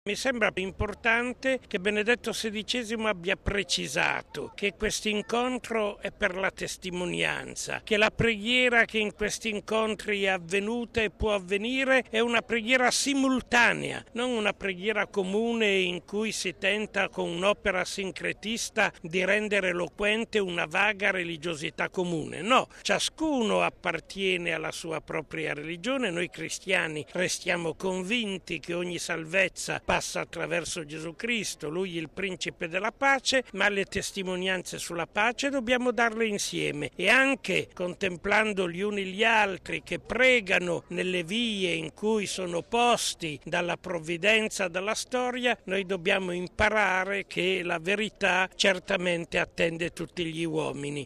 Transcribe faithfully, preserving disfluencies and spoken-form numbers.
Mi sembra importante che Benedetto sedicesimo abbia precisato che questo incontro è per la testimonianza, che la preghiera che in questi incontri è avvenuta e può avvenire è una preghiera simultanea, non una preghiera comune in cui si tenta con un'opera sincretista di rendere eloquente una vaga religiosità comune. No, ciascuno appartiene alla sua propria religione, noi cristiani restiamo convinti che ogni salvezza passa attraverso Gesù Cristo, Lui il principe della pace, ma le testimonianze sulla pace dobbiamo darle insieme e anche contemplando gli uni gli altri che pregano nelle vie in cui sono posti dalla provvidenza, dalla storia, noi dobbiamo imparare che la verità certamente attende tutti gli uomini.